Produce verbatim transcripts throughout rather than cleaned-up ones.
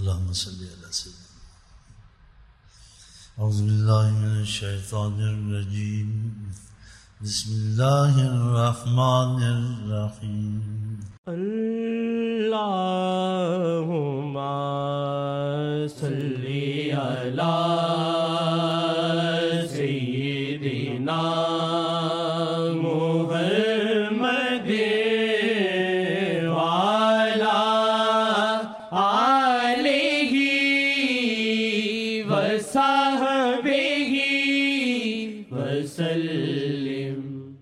اللهم صل على سيدنا. أعوذ بالله من الشيطان الرجيم. بسم الله الرحمن الرحيم. اللهم صل على سيدنا محمد وعلى آله وصحبه وسلم.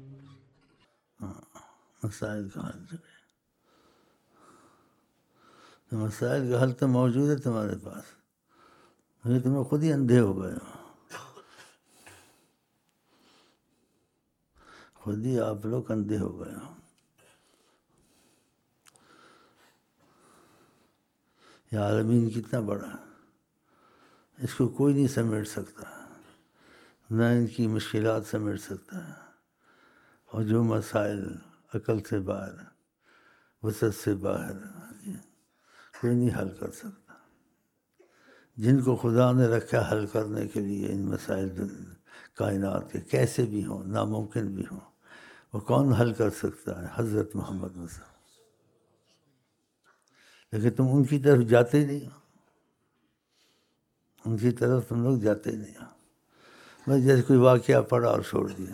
مسائل کا حل جو ہے مسائل کا حل تو موجود ہے تمہارے پاس، یہ تمہیں خود ہی اندھے ہو گئے ہو، خود ہی آپ لوگ اندھے ہو گئے ہو. یہ عالمین کتنا بڑا ہے، اس کو کوئی نہیں سمیٹ سکتا، نہ ان کی مشکلات سمیٹ سکتا ہے. اور جو مسائل عقل سے باہر، وسعت سے باہر، کوئی نہیں حل کر سکتا. جن کو خدا نے رکھا حل کرنے کے لیے ان مسائل کائنات کے، کیسے بھی ہوں، ناممکن بھی ہوں، وہ کون حل کر سکتا ہے؟ حضرت محمد مصطفیٰ. لیکن تم ان کی طرف جاتے ہی نہیں ہو، ان کی طرف تم لوگ جاتے ہی نہیں ہو. بس جیسے کوئی واقعہ پڑھا اور چھوڑ دیا،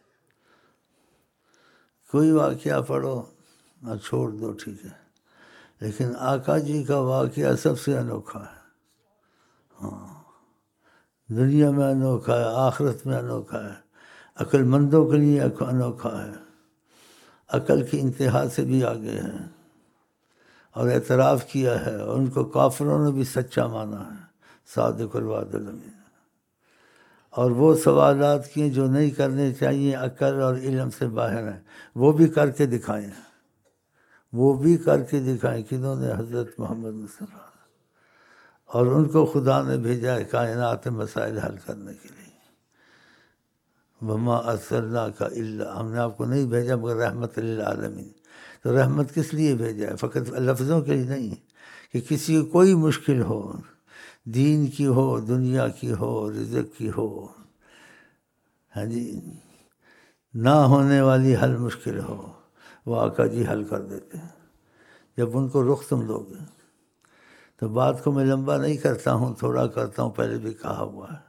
کوئی واقعہ پڑھو اور چھوڑ دو، ٹھیک ہے، لیکن آقا جی کا واقعہ سب سے انوکھا ہے. ہاں، دنیا میں انوکھا ہے، آخرت میں انوکھا ہے، عقل مندوں کے لیے انوکھا ہے، عقل کی انتہا سے بھی آگے ہے. اور اعتراف کیا ہے، اور ان کو کافروں نے بھی سچا مانا ہے، صادق الوعد الامین. اور وہ سوالات کیے جو نہیں کرنے چاہیے، عقل اور علم سے باہر ہیں، وہ بھی کر کے دکھائیں، وہ بھی کر کے دکھائیں. کنہوں نے؟ حضرت محمد مصطفیٰ. اور ان کو خدا نے بھیجا ہے کائنات مسائل حل کرنے کے لیے. وما ارسلناک الا، ہم نے آپ کو نہیں بھیجا مگر رحمت للعالمین. تو رحمت کس لیے بھیجا ہے؟ فقط لفظوں کے لیے نہیں، کہ کسی کو کوئی مشکل ہو، دین کی ہو، دنیا کی ہو، رزق کی ہو، ہاں جی، نہ ہونے والی حل مشکل ہو، وہ آقا جی حل کر دیتے ہیں جب ان کو رخ تم دو گے. تو بات کو میں لمبا نہیں کرتا ہوں، تھوڑا کرتا ہوں، پہلے بھی کہا ہوا ہے.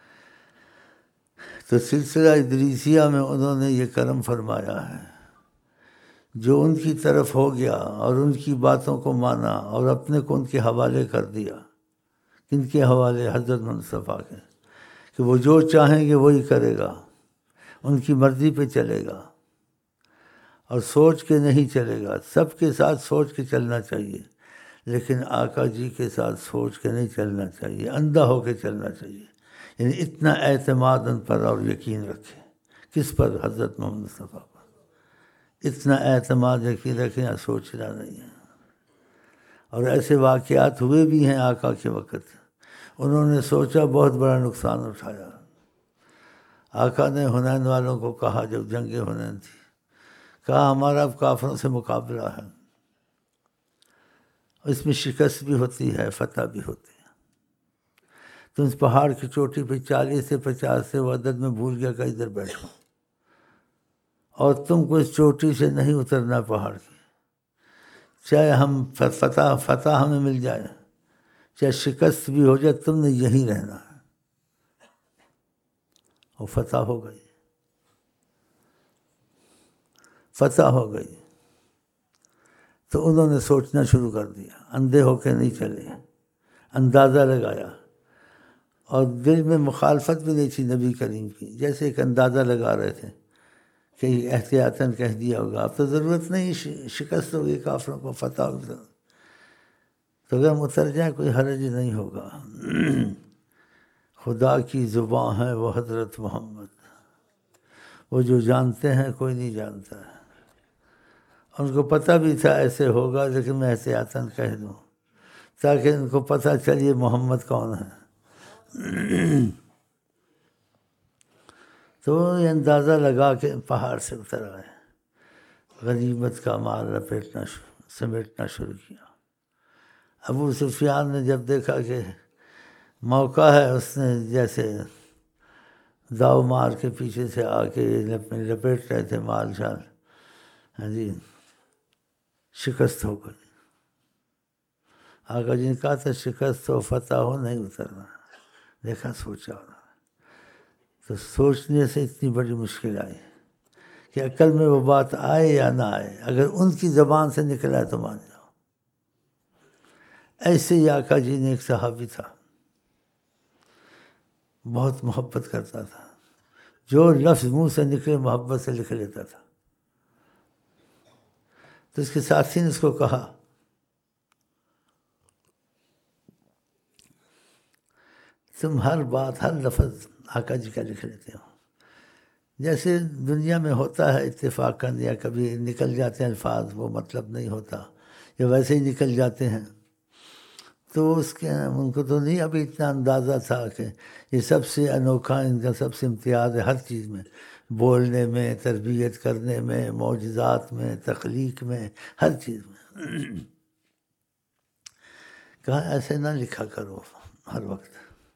تو سلسلہ ادریسیہ میں انہوں نے یہ کرم فرمایا ہے، جو ان کی طرف ہو گیا اور ان کی باتوں کو مانا اور اپنے کو ان کے حوالے کر دیا. کن کے حوالے؟ حضرت مصطفیٰ کے، کہ وہ جو چاہیں گے وہی کرے گا، ان کی مرضی پہ چلے گا، اور سوچ کے نہیں چلے گا. سب کے ساتھ سوچ کے چلنا چاہیے، لیکن آقا جی کے ساتھ سوچ کے نہیں چلنا چاہیے، اندھا ہو کے چلنا چاہیے. یعنی اتنا اعتماد ان پر اور یقین رکھے. کس پر؟ حضرت محمد مصطفیٰ پر. اتنا اعتماد یقین رکھیں، سوچنا نہیں ہے. اور ایسے واقعات ہوئے بھی ہیں آقا کے وقت، انہوں نے سوچا، بہت بڑا نقصان اٹھایا. آقا نے حنین والوں کو کہا، جب جنگ حنین تھی، کہا ہمارا اب کافروں سے مقابلہ ہے، اس میں شکست بھی ہوتی ہے، فتح بھی ہوتی ہے. تو اس پہاڑ کی چوٹی پہ چالیس سے پچاس سے وہ عدد میں بھول گیا کہ ادھر بیٹھو، اور تم کو اس چوٹی سے نہیں اترنا پہاڑ کی، چاہے ہم فتح فتح ہمیں مل جائے، چاہے شکست بھی ہو جائے، تم نے یہیں رہنا ہے. اور فتح ہو گئی، فتح ہو گئی. تو انہوں نے سوچنا شروع کر دیا، اندھے ہو کے نہیں چلے، اندازہ لگایا. اور دل میں مخالفت بھی نہیں تھی نبی کریم کی، جیسے ایک اندازہ لگا رہے تھے کہ احتیاطاً کہہ دیا ہوگا اب تو ضرورت نہیں، شکست ہوگی کافروں کو، فتح ہوگی، تو اگر ہم اتر جائیں کوئی حرج نہیں ہوگا. خدا کی زبان ہے وہ حضرت محمد، وہ جو جانتے ہیں کوئی نہیں جانتا ہے. ان کو پتہ بھی تھا ایسے ہوگا، لیکن میں احتیاطاً کہہ دوں تاکہ ان کو پتہ چلیے محمد کون ہے. تو یہ اندازہ لگا کے پہاڑ سے اتر آئے، غنیمت کا مال لپیٹنا سمیٹنا شروع کیا. ابو سفیان نے جب دیکھا کہ موقع ہے، اس نے جیسے داؤ مار کے پیچھے سے آ کے لپیٹ رہے تھے مال شال، ہاں جی، شکست ہو گئی۔ آقا جی نے کہا تھا شکست ہو فتح ہو نہیں اترنا، دیکھا سوچا ہونا، تو سوچنے سے اتنی بڑی مشکل آئی کہ عقل میں وہ بات آئے یا نہ آئے، اگر ان کی زبان سے نکلا ہے تو مان جاؤ۔ ایسے ہی آقا جی نے ایک صحابی تھا، بہت محبت کرتا تھا، جو لفظ منہ سے نکلے محبت سے لکھ لیتا تھا۔ تو اس کے ساتھی نے اس کو کہا تم ہر بات ہر لفظ آقا جی کا لکھ لیتے ہو، جیسے دنیا میں ہوتا ہے اتفاقاً، یا کبھی نکل جاتے ہیں الفاظ، وہ مطلب نہیں ہوتا یا ویسے ہی نکل جاتے ہیں، تو اس کے ان کو تو نہیں ابھی اتنا اندازہ تھا کہ یہ سب سے انوکھا، ان کا سب سے امتیاز ہے ہر چیز میں، بولنے میں، تربیت کرنے میں، معجزات میں، تخلیق میں، ہر چیز میں۔ کہا ایسے نہ لکھا کرو ہر وقت۔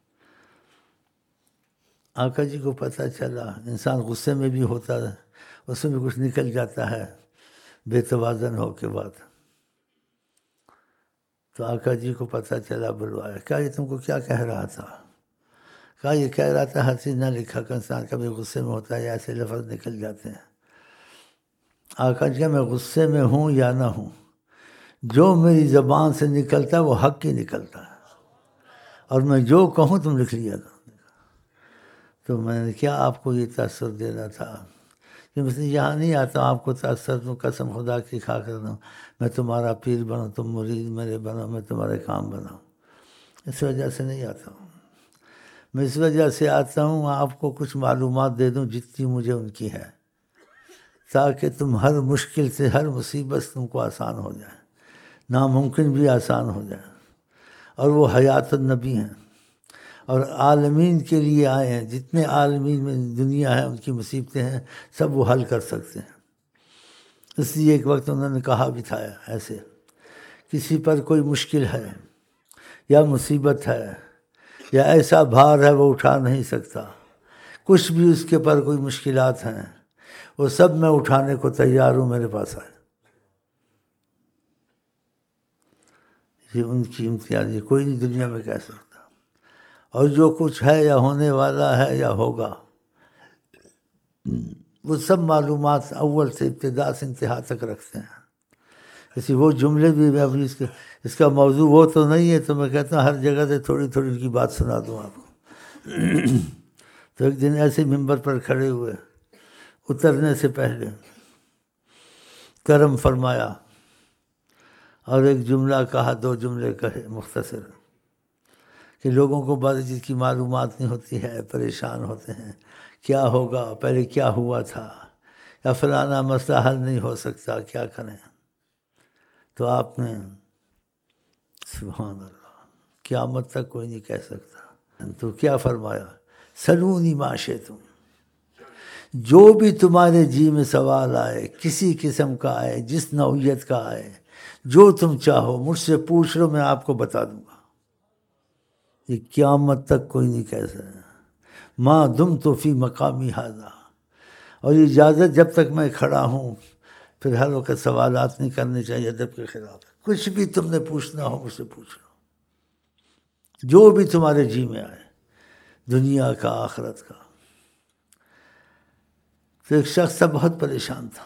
آقا جی کو پتہ چلا، انسان غصے میں بھی ہوتا ہے، اس میں بھی کچھ نکل جاتا ہے بے توازن ہو کے بعد۔ تو آقا جی کو پتہ چلا، بلوایا، کہا یہ تم کو کیا کہہ رہا تھا؟ کہا یہ کہہ رہا تھا ہر چیز نہ لکھا کر، انسان کبھی غصے میں ہوتا ہے یا ایسے لفظ نکل جاتے ہیں۔ آقا جی میں غصے میں ہوں یا نہ ہوں، جو میری زبان سے نکلتا ہے وہ حق ہی نکلتا ہے، اور میں جو کہوں تم لکھ لیا تھا۔ تو میں نے کیا آپ کو یہ تاثر دینا تھا کہ میں یہاں نہیں آتا ہوں آپ کو تاثر دوں، قسم خدا کی کھا کر دوں میں تمہارا پیر بنوں، تم مرید میرے بنو، میں تمہارے کام بناؤں، اس وجہ سے نہیں آتا ہوں۔ میں اس وجہ سے آتا ہوں آپ کو کچھ معلومات دے دوں جتنی مجھے ان کی ہے، تاکہ تم ہر مشکل سے، ہر مصیبت تم کو آسان ہو جائے، ناممکن بھی آسان ہو جائے۔ اور وہ حیات النبی ہیں، اور عالمین کے لیے آئے ہیں، جتنے عالمین میں دنیا ہے ان کی مصیبتیں ہیں سب وہ حل کر سکتے ہیں۔ اس لیے ایک وقت انہوں نے کہا بھی تھا ایسے، کسی پر کوئی مشکل ہے یا مصیبت ہے یا ایسا بھار ہے وہ اٹھا نہیں سکتا، کچھ بھی اس کے پر کوئی مشکلات ہیں، وہ سب میں اٹھانے کو تیار ہوں، میرے پاس آئے۔ یہ ان کی امتیاز، یہ کوئی نہیں دنیا میں کہہ سکتا۔ اور جو کچھ ہے یا ہونے والا ہے یا ہوگا، وہ سب معلومات اول سے ابتدا سے انتہا تک رکھتے ہیں۔ اسی وہ جملے بھی میں ابھی اس کے اس کا موضوع وہ تو نہیں ہے، تو میں کہتا ہوں ہر جگہ سے تھوڑی تھوڑی ان کی بات سنا دوں آپ کو۔ تو ایک دن ایسے ممبر پر کھڑے ہوئے، اترنے سے پہلے کرم فرمایا اور ایک جملہ کہا، دو جملے کہے مختصر، کہ لوگوں کو بعض چیز کی معلومات نہیں ہوتی ہے، پریشان ہوتے ہیں، کیا ہوگا، پہلے کیا ہوا تھا، یا فلانا مسئلہ حل نہیں ہو سکتا، کیا کریں؟ تو آپ نے سبحان اللہ، قیامت تک کوئی نہیں کہہ سکتا، تو کیا فرمایا؟ سلونی ما شئتم، جو بھی تمہارے جی میں سوال آئے، کسی قسم کا آئے، جس نوعیت کا آئے، جو تم چاہو مجھ سے پوچھ لو، میں آپ کو بتا دوں گا۔ یہ قیامت تک کوئی نہیں کہہ سکتا، ما دمت فی مقامی ھذا، اور یہ اجازت جب تک میں کھڑا ہوں، پھر ہر وقت سوالات نہیں کرنے چاہیے ادب کے خلاف، کچھ بھی تم نے پوچھنا ہو مجھ سے پوچھ لو، جو بھی تمہارے جی میں آئے، دنیا کا، آخرت کا۔ تو ایک شخص تھا بہت پریشان تھا،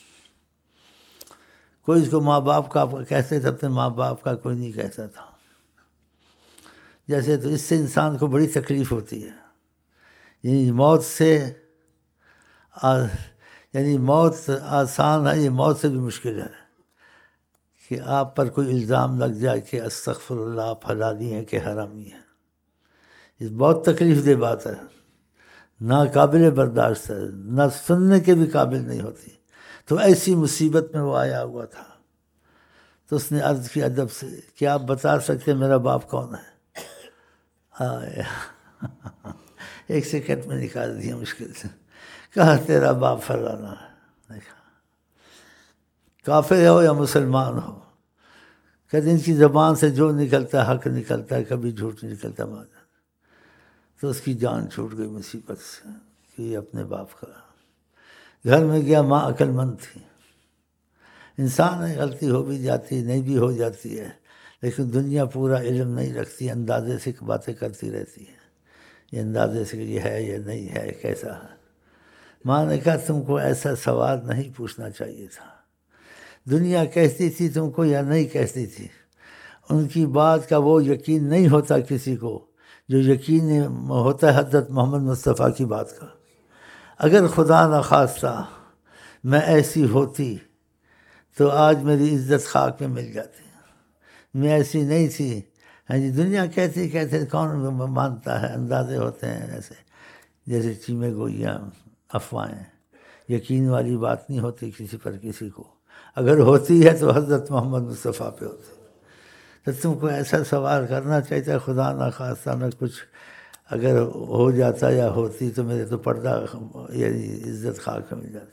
کوئی اس کو ماں باپ کا کہتے تھے، اپنے ماں باپ کا کوئی نہیں کہتا تھا، جیسے تو اس سے انسان کو بڑی تکلیف ہوتی ہے، یعنی موت سے آ یعنی موت آسان ہے، یہ موت سے بھی مشکل ہے کہ آپ پر کوئی الزام لگ جائے کہ استغفر اللہ، آپ حلالی ہیں کہ حرامی ہیں، یہ بہت تکلیف دہ بات ہے، ناقابل برداشت ہے، نہ سننے کے بھی قابل نہیں ہوتی۔ تو ایسی مصیبت میں وہ آیا ہوا تھا، تو اس نے عرض کی ادب سے کہ آپ بتا سکتے میرا باپ کون ہے؟ آیا ایک سیکنڈ میں نکال دیا مشکل سے، کہا تیرا باپ فلانا ہے، دیکھا کافر ہو یا مسلمان ہو، کہتے ان کی زبان سے جو نکلتا ہے حق نکلتا ہے، کبھی جھوٹ نہیں نکلتا مانا۔ تو اس کی جان چھوٹ گئی مصیبت سے کہ یہ اپنے باپ کا۔ گھر میں گیا، ماں عقل مند تھی۔ انسان ہے، غلطی ہو بھی جاتی، نہیں بھی ہو جاتی ہے، لیکن دنیا پورا علم نہیں رکھتی، اندازے سے باتیں کرتی رہتی ہے، یہ اندازے سے کہ یہ ہے یہ نہیں ہے، کیسا ہے۔ ماں نے کہا تم کو ایسا سوال نہیں پوچھنا چاہیے تھا، دنیا کہتی تھی تم کو یا نہیں کہتی تھی، ان کی بات کا وہ یقین نہیں ہوتا کسی کو جو یقین ہوتا ہے حضرت محمد مصطفیٰ کی بات کا۔ اگر خدا نہ خواستہ میں ایسی ہوتی تو آج میری عزت خاک میں مل جاتی، میں ایسی نہیں تھی۔ ہاں جی، دنیا کہتی کہتے کون مانتا ہے، اندازے ہوتے ہیں ایسے جیسے چیمے گوئیاں، افواہیں، یقین والی بات نہیں ہوتی کسی پر کسی کو، اگر ہوتی ہے تو حضرت محمد مصطفیٰ پہ ہوتی۔ تو تم کو ایسا سوال کرنا چاہیے، خدا نہ خواستہ نہ کچھ اگر ہو جاتا یا ہوتی تو میرے تو پردہ یعنی عزت خاک مل جاتی۔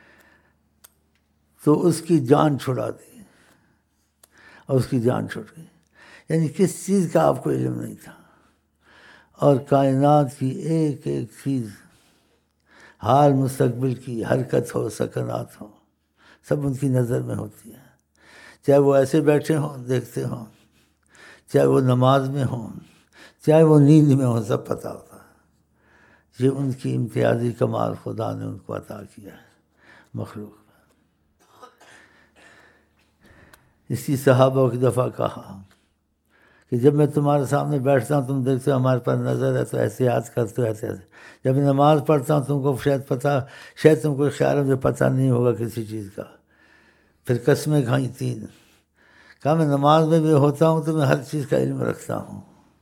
تو اس کی جان چھڑا دی اور اس کی جان چھوٹ گئی، یعنی کس چیز کا آپ کو علم نہیں تھا، اور کائنات کی ایک ایک چیز، حال مستقبل کی، حرکت ہو، سکنات ہو، سب ان کی نظر میں ہوتی ہے، چاہے وہ ایسے بیٹھے ہوں دیکھتے ہوں، چاہے وہ نماز میں ہوں، چاہے وہ نیند میں ہوں، سب پتہ ہوتا ہے۔ یہ ان کی امتیازی کمال خدا نے ان کو عطا کیا ہے مخلوق میں۔ اسی صحابہ کی دفعہ کہا کہ جب میں تمہارے سامنے بیٹھتا ہوں تم دیکھتے ہو ہمارے پر نظر ہے تو احتیاط کرتے ہو، ایسے ایسے جب میں نماز پڑھتا ہوں تم کو شاید پتہ شاید تم کو خیال ہے مجھے پتہ نہیں ہوگا کسی چیز کا۔ پھر قسمیں کھائیں تین، کہا میں نماز میں بھی ہوتا ہوں تو میں ہر چیز کا علم رکھتا ہوں،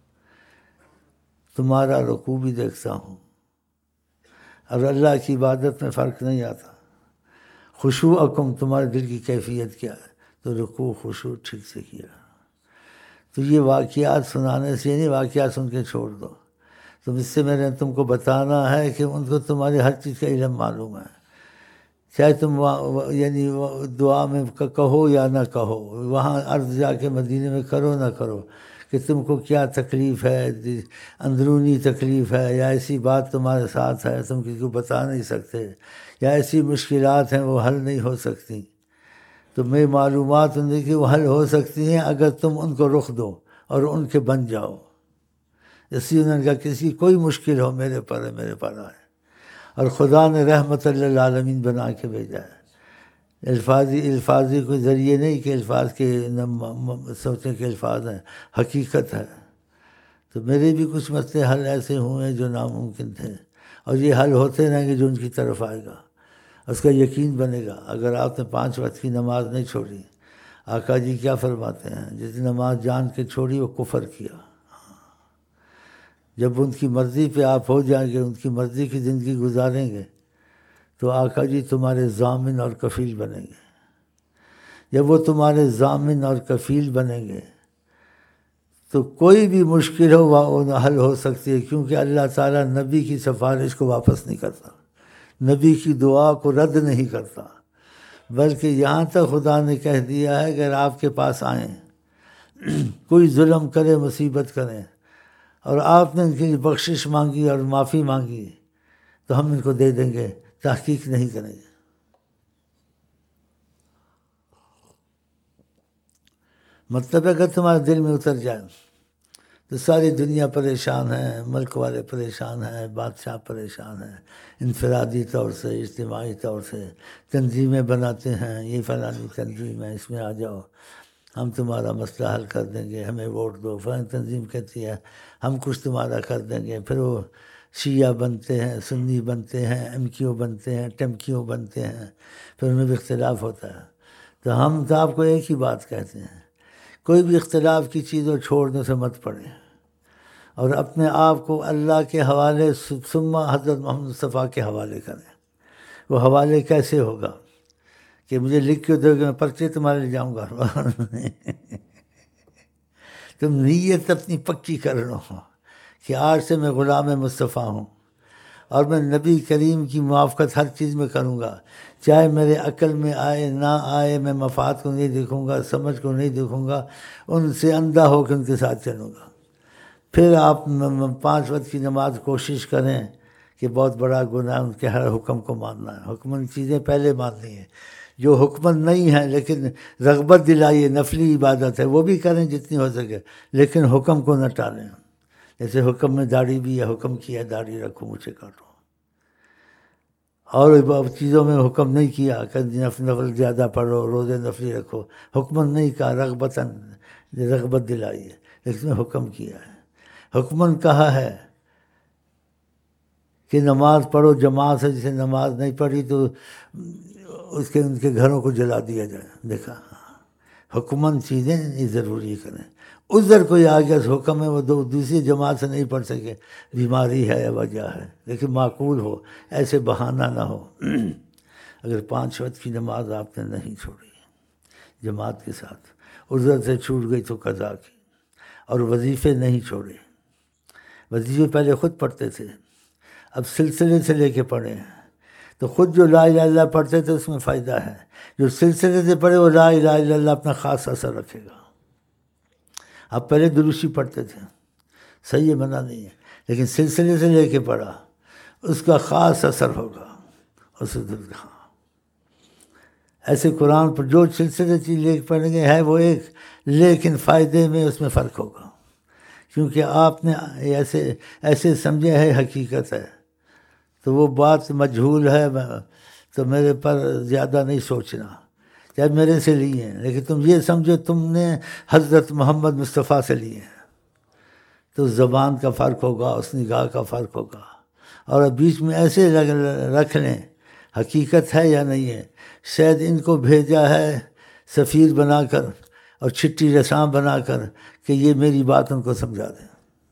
تمہارا رکوع بھی دیکھتا ہوں، اور اللہ کی عبادت میں فرق نہیں آتا۔ خشوعکم، تمہارے دل کی کیفیت کیا ہے، تو رکوع خشوع ٹھیک سے کیا۔ تو یہ واقعات سنانے سے نہیں، واقعات سن کے چھوڑ دو، تم اس سے میں نے تم کو بتانا ہے کہ ان کو تمہاری ہر چیز کا علم معلوم ہے، چاہے تم یعنی دعا میں کہو یا نہ کہو، وہاں عرض جا کے مدینے میں کرو نہ کرو کہ تم کو کیا تکلیف ہے، اندرونی تکلیف ہے یا ایسی بات تمہارے ساتھ ہے تم کسی کو بتا نہیں سکتے، یا ایسی مشکلات ہیں وہ حل نہیں ہو سکتی، تو میں معلومات ان کی وہ حل ہو سکتی ہیں اگر تم ان کو رخ دو اور ان کے بن جاؤ۔ اسی انہوں نے کہا کسی کوئی مشکل ہو میرے پر ہے، میرے پر آئے، اور خدا نے رحمت للعالمین بنا کے بھیجا ہے۔ الفاظی الفاظی کوئی ذریعے نہیں کہ الفاظ کے سوچیں کہ الفاظ ہیں، حقیقت ہے۔ تو میرے بھی کچھ مسئلے حل ایسے ہوئے ہیں جو ناممکن تھے، اور یہ حل ہوتے رہیں گے جو ان کی طرف آئے گا، اس کا یقین بنے گا۔ اگر آپ نے پانچ وقت کی نماز نہیں چھوڑی، آقا جی کیا فرماتے ہیں، جس نے نماز جان کے چھوڑی وہ کفر کیا۔ جب ان کی مرضی پہ آپ ہو جائیں گے، ان کی مرضی کی زندگی گزاریں گے، تو آقا جی تمہارے ضامن اور کفیل بنیں گے۔ جب وہ تمہارے ضامن اور کفیل بنیں گے تو کوئی بھی مشکل ہو وہ حل ہو سکتی ہے، کیونکہ اللہ تعالیٰ نبی کی سفارش کو واپس نہیں کرتا، نبی کی دعا کو رد نہیں کرتا، بلکہ یہاں تک خدا نے کہہ دیا ہے اگر آپ کے پاس آئیں، کوئی ظلم کرے، مصیبت کریں، اور آپ نے ان کی بخشش مانگی اور معافی مانگی تو ہم ان کو دے دیں گے، تحقیق نہیں کریں گے۔ مطلب اگر تمہارے دل میں اتر جائے تو ساری دنیا پریشان ہے، ملک والے پریشان ہیں، بادشاہ پریشان ہیں، انفرادی طور سے، اجتماعی طور سے تنظیمیں بناتے ہیں، یہ فلانی تنظیم ہے، اس میں آ جاؤ، ہم تمہارا مسئلہ حل کر دیں گے، ہمیں ووٹ دو۔ فلانی تنظیم کہتی ہے ہم کچھ تمہارا کر دیں گے، پھر وہ شیعہ بنتے ہیں، سنی بنتے ہیں، ایم کیو بنتے ہیں، ٹمکیو بنتے ہیں، پھر ان میں بھی اختلاف ہوتا ہے۔ تو ہم تو آپ کو ایک ہی بات کہتے ہیں، کوئی بھی اختلاف کی چیزوں چھوڑنے سے مت پڑے، اور اپنے آپ کو اللہ کے حوالے ثم حضرت محمد مصطفیٰ کے حوالے کریں۔ وہ حوالے کیسے ہوگا کہ مجھے لکھ کے دو گے میں پرچے تمہارے لے جاؤں گا؟ تم نیت اپنی پکی کر لو کہ آج سے میں غلام مصطفیٰ ہوں، اور میں نبی کریم کی موافقت ہر چیز میں کروں گا، چاہے میرے عقل میں آئے نہ آئے، میں مفاد کو نہیں دیکھوں گا، سمجھ کو نہیں دیکھوں گا، ان سے اندھا ہو کے ان کے ساتھ چلوں گا۔ پھر آپ پانچ وقت کی نماز کوشش کریں کہ بہت بڑا گناہ ان کے ہر حکم کو ماننا ہے، حکمن چیزیں پہلے ماننی ہیں، جو حکمن نہیں ہیں لیکن رغبت دلائیے، نفلی عبادت ہے وہ بھی کریں جتنی ہو سکے، لیکن حکم کو نہ ٹالیں۔ جیسے حکم میں داڑھی بھی ہے، حکم کیا داڑھی رکھو مجھے کاٹو، اور چیزوں میں حکم نہیں کیا کہ نفل زیادہ پڑھو، روزے نفلی رکھو، حکمن نہیں کہا، رغبتاً رغبت دلائیے، اس میں حکم کیا ہے۔ حکمن کہا ہے کہ نماز پڑھو جماعت سے، جسے نماز نہیں پڑھی تو اس کے ان کے گھروں کو جلا دیا جائے، دیکھا، حکمن چیزیں یہ ضروری کریں۔ عذر کوئی آ گیا، حکم ہے وہ دو دوسری جماعت سے نہیں پڑھ سکے، بیماری ہے یا وجہ ہے، لیکن معقول ہو، ایسے بہانہ نہ ہو۔ اگر پانچ وقت کی نماز آپ نے نہیں چھوڑی جماعت کے ساتھ، عذر سے چھوٹ گئی تو قضا کی، اور وظیفے نہیں چھوڑے، وظیفے پہلے خود پڑھتے تھے، اب سلسلے سے لے کے پڑھے ہیں، تو خود جو لا الہ الا اللہ پڑھتے تھے اس میں فائدہ ہے، جو سلسلے سے پڑھے وہ لا الہ الا اللہ اپنا خاص اثر رکھے گا۔ آپ پہلے دروشی پڑھتے تھے، صحیح ہے، منع نہیں ہے، لیکن سلسلے سے لے کے پڑھا، اس کا خاص اثر ہوگا اس ہاں۔ ایسے قرآن پر جو سلسلے چیز لے کے پڑھیں گے ہے وہ ایک، لیکن فائدے میں اس میں فرق ہوگا، کیونکہ آپ نے ایسے ایسے سمجھے ہے حقیقت ہے، تو وہ بات مجہول ہے تو میرے پر زیادہ نہیں سوچنا، چاہے میرے سے لیے ہیں، لیکن تم یہ سمجھو تم نے حضرت محمد مصطفیٰ سے لیے ہیں، تو زبان کا فرق ہوگا، اس نگاہ کا فرق ہوگا، اور بیچ میں ایسے رکھ لیں حقیقت ہے یا نہیں ہے، شاید ان کو بھیجا ہے سفیر بنا کر اور چھٹی رساں بنا کر کہ یہ میری بات ان کو سمجھا دیں۔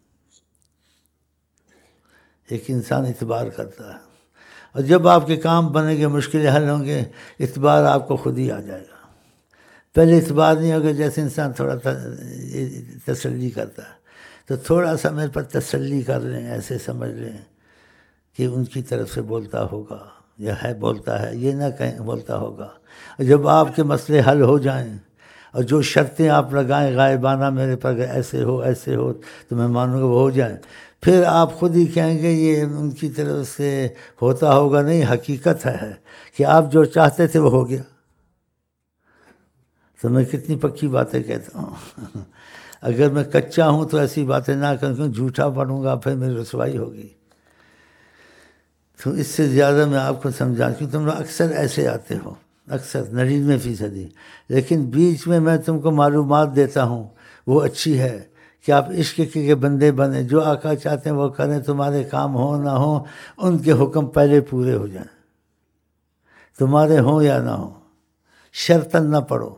ایک انسان اعتبار کرتا ہے، اور جب آپ کے کام بنے گے، مشکلیں حل ہوں گے، اعتبار آپ کو خود ہی آ جائے گا۔ پہلے اعتبار نہیں ہوگا، جیسے انسان تھوڑا تسلی کرتا ہے، تو تھوڑا سا میرے پر تسلی کر لیں، ایسے سمجھ لیں کہ ان کی طرف سے بولتا ہوگا یا ہے بولتا ہے، یہ نہ کہیں بولتا ہوگا۔ جب آپ کے مسئلے حل ہو جائیں اور جو شرطیں آپ لگائیں غائبانہ میرے پر ایسے ہو ایسے ہو تو میں مانوں گا وہ ہو جائیں، پھر آپ خود ہی کہیں گے یہ ان کی طرف سے ہوتا ہوگا نہیں، حقیقت ہے کہ آپ جو چاہتے تھے وہ ہو گیا۔ تو میں کتنی پکی باتیں کہتا ہوں، اگر میں کچا ہوں تو ایسی باتیں نہ کروں، کیوں جھوٹا بنوں گا پھر میری رسوائی ہوگی۔ تو اس سے زیادہ میں آپ کو سمجھا، کیوں تم لوگ اکثر ایسے آتے ہو، اکثر ننانوے فیصدی، لیکن بیچ میں میں تم کو معلومات دیتا ہوں وہ اچھی ہے کہ آپ عشق کے بندے بنیں، جو آقا چاہتے ہیں وہ کریں، تمہارے کام ہوں نہ ہوں ان کے حکم پہلے پورے ہو جائیں، تمہارے ہوں یا نہ ہوں، شرطاً نہ پڑھو،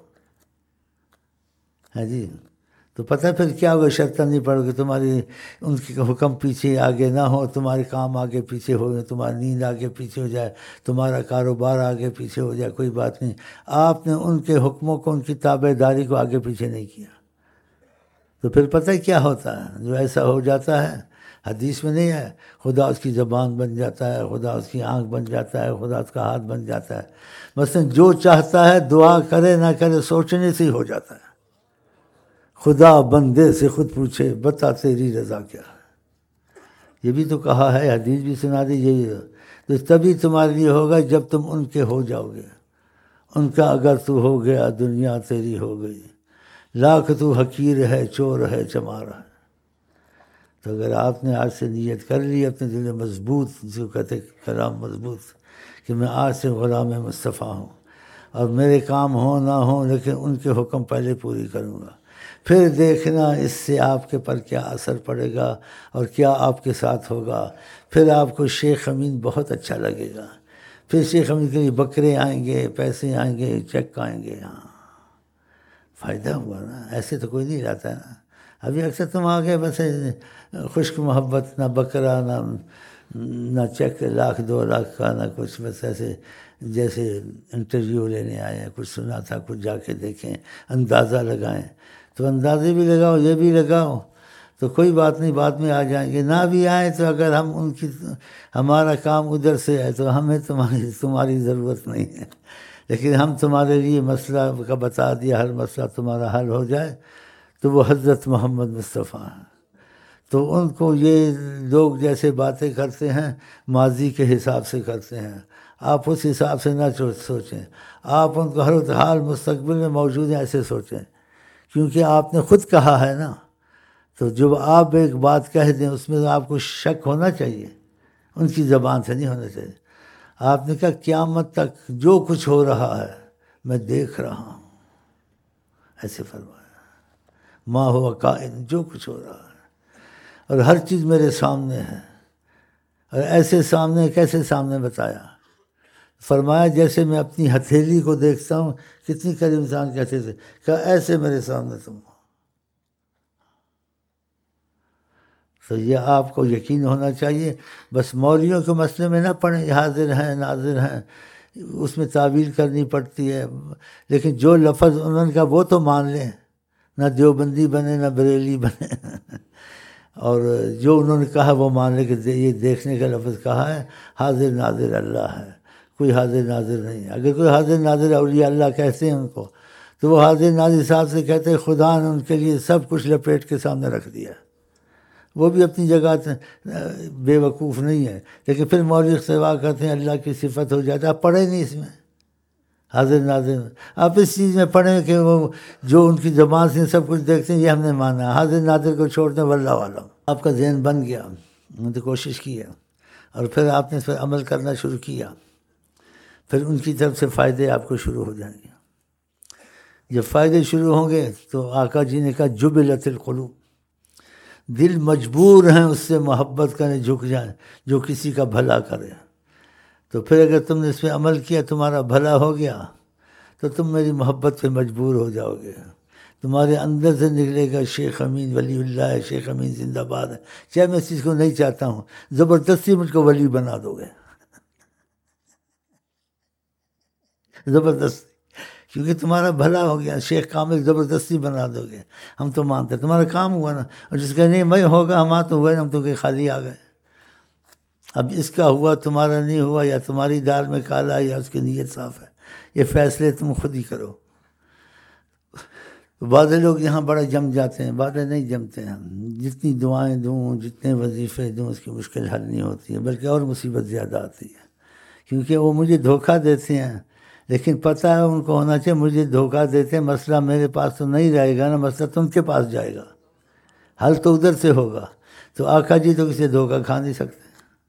ہے جی، تو پتہ پھر کیا ہوگا، شرطاً نہیں پڑھو گے، تمہاری ان کے حکم پیچھے آگے نہ ہو، تمہارے کام آگے پیچھے ہو جائے، تمہاری نیند آگے پیچھے ہو جائے، تمہارا کاروبار آگے پیچھے ہو جائے، کوئی بات نہیں، آپ نے ان کے حکموں کو، ان کی تابع داری کو آگے پیچھے نہیں کیا، تو پھر پتہ کیا ہوتا ہے، جو ایسا ہو جاتا ہے، حدیث میں نہیں ہے، خدا اس کی زبان بن جاتا ہے، خدا اس کی آنکھ بن جاتا ہے، خدا اس کا ہاتھ بن جاتا ہے، مثلا جو چاہتا ہے دعا کرے نہ کرے سوچنے سے ہی ہو جاتا ہے۔ خدا بندے سے خود پوچھے بتا تیری رضا کیا ہے، یہ بھی تو کہا ہے، حدیث بھی سنا دی، یہی تو تبھی تمہارے لیے ہوگا جب تم ان کے ہو جاؤ گے، ان کا اگر تو ہو گیا دنیا تیری ہو گئی، لاکھ تو حقیر ہے چور ہے چمار ہے۔ تو اگر آپ نے آج سے نیت کر لی اپنے دل میں مضبوط، جو کہتے کلام مضبوط، کہ میں آج سے غلام مصطفیٰ ہوں اور میرے کام ہوں نہ ہوں لیکن ان کے حکم پہلے پوری کروں گا، پھر دیکھنا اس سے آپ کے پر کیا اثر پڑے گا اور کیا آپ کے ساتھ ہوگا۔ پھر آپ کو شیخ امین بہت اچھا لگے گا، پھر شیخ امین کے لیے بکرے آئیں گے، پیسے آئیں گے، چیک آئیں گے، ہاں فائدہ ہوا نا، ایسے تو کوئی نہیں رہتا نا۔ ابھی اکثر تم آگے بس خشک محبت، نہ بکرا، نہ نہ چیک لاکھ دو لاکھ کا، نہ کچھ، بس ایسے جیسے انٹرویو لینے آئے ہیں، کچھ سنا تھا کچھ جا کے دیکھیں، اندازہ لگائیں، تو اندازے بھی لگاؤ، یہ بھی لگاؤ، تو کوئی بات نہیں، بعد میں آ جائیں گے، نہ بھی آئیں تو اگر ہم ان کی ہمارا کام ادھر سے ہے تو ہمیں تمہاری تمہاری ضرورت نہیں ہے، لیکن ہم تمہارے لیے مسئلہ کا بتا دیا، ہر مسئلہ تمہارا حل ہو جائے، تو وہ حضرت محمد مصطفیٰ ہیں۔ تو ان کو یہ لوگ جیسے باتیں کرتے ہیں ماضی کے حساب سے کرتے ہیں، آپ اس حساب سے نہ سوچیں، آپ ان کو ہر حال مستقبل میں موجود ہیں ایسے سوچیں، کیونکہ آپ نے خود کہا ہے نا، تو جب آپ ایک بات کہہ دیں اس میں تو آپ کو شک ہونا چاہیے، ان کی زبان سے نہیں ہونا چاہیے۔ آپ نے کہا قیامت تک جو کچھ ہو رہا ہے میں دیکھ رہا ہوں، ایسے فرمایا، ما ہوا کائن، جو کچھ ہو رہا ہے اور ہر چیز میرے سامنے ہے۔ اور ایسے سامنے کیسے سامنے بتایا؟ فرمایا جیسے میں اپنی ہتھیلی کو دیکھتا ہوں، کتنی قریب انسان کہتے تھے، کہا ایسے میرے سامنے تم ہو۔ تو یہ آپ کو یقین ہونا چاہیے، بس مولویوں کے مسئلے میں نہ پڑھیں، حاضر ہیں ناظر ہیں، اس میں تعویل کرنی پڑتی ہے، لیکن جو لفظ انہوں نے کہا وہ تو مان لیں، نہ دیوبندی بنے نہ بریلی بنے اور جو انہوں نے کہا وہ مان لے کہ یہ دیکھنے کا لفظ کہا ہے، حاضر ناظر اللہ ہے، کوئی حاضر ناظر نہیں ہے۔ اگر کوئی حاضر ناظر اولیاء اللہ کہتے ہیں ان کو، تو وہ حاضر ناظر صاحب سے کہتے ہیں خدا نے ان کے لیے سب کچھ لپیٹ کے سامنے رکھ دیا، وہ بھی اپنی جگہ بے وقوف نہیں ہے، لیکن پھر مولوی سوا کرتے ہیں اللہ کی صفت ہو جاتا ہے۔ آپ پڑھیں نہیں اس میں حاضر ناظر، آپ اس چیز میں پڑھیں کہ وہ جو ان کی زبان سے سب کچھ دیکھتے ہیں یہ ہم نے مانا ہے، حاضر ناظر کو چھوڑ دیں واللہ عالم۔ آپ کا ذہن بن گیا، میں نے کوشش کیا اور پھر آپ نے اس پر عمل کرنا شروع کیا، پھر ان کی طرف سے فائدے آپ کو شروع ہو جائیں گے۔ جب فائدے شروع ہوں گے تو آقا جی نے کہا جبلت القلوب، دل مجبور ہیں اس سے محبت کرنے، جھک جائیں جو کسی کا بھلا کرے۔ تو پھر اگر تم نے اس پہ عمل کیا، تمہارا بھلا ہو گیا، تو تم میری محبت پہ مجبور ہو جاؤ گے، تمہارے اندر سے نکلے گا شیخ امین ولی اللہ ہے، شیخ امین زندہ باد ہے، چاہے میں اس چیز کو نہیں چاہتا ہوں، زبردستی مجھ کو ولی بنا دو گے، زبردستی، کیونکہ تمہارا بھلا ہو گیا، شیخ کامل زبردستی بنا دو گے، ہم تو مانتے تمہارا کام ہوا نا، اور جس کا نہیں میں ہوگا ہمارا تو ہوا نا، ہم تو کہ خالی آ گئے۔ اب اس کا ہوا تمہارا نہیں ہوا، یا تمہاری دال میں کالا یا اس کی نیت صاف ہے، یہ فیصلے تم خود ہی کرو۔ بعض لوگ یہاں بڑا جم جاتے ہیں، بعض نہیں جمتے ہیں، جتنی دعائیں دوں جتنے وظیفے دوں اس کی مشکل حل نہیں ہوتی ہے، بلکہ اور مصیبت زیادہ آتی ہے، کیونکہ وہ مجھے دھوکہ دیتے ہیں، لیکن پتہ ہے ان کو ہونا چاہیے مجھے دھوکہ دیتے ہیں، مسئلہ میرے پاس تو نہیں رہے گا نا، مسئلہ تم کے پاس جائے گا، حل تو ادھر سے ہوگا۔ تو آقا جی تو کسی دھوکہ کھا نہیں سکتے،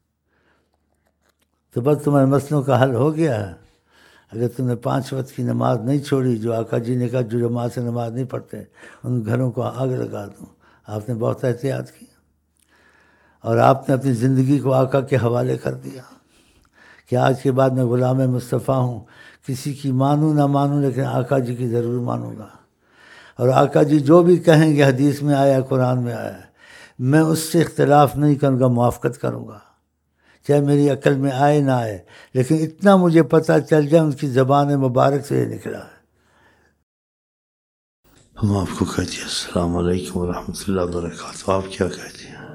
تو بس تمہارے مسئلوں کا حل ہو گیا ہے۔ اگر تم نے پانچ وقت کی نماز نہیں چھوڑی، جو آقا جی نے کہا جو جماعت سے نماز نہیں پڑھتے ان گھروں کو آگ لگا دوں، آپ نے بہت احتیاط کی، اور آپ نے اپنی زندگی کو آقا کے حوالے کر دیا کہ آج کے بعد میں غلام مصطفیٰ ہوں، کسی کی مانوں نہ مانوں لیکن آقا جی کی ضرور مانوں گا، اور آقا جی جو بھی کہیں گے حدیث میں آیا قرآن میں آیا ہے، میں اس سے اختلاف نہیں کروں گا، موافقت کروں گا، چاہے میری عقل میں آئے نہ آئے، لیکن اتنا مجھے پتہ چل جائے ان کی زبان مبارک سے یہ نکلا ہے۔ ہم آپ کو کہتے ہیں السلام علیکم ورحمۃ اللہ وبرکاتہ، آپ کیا کہتے ہیں؟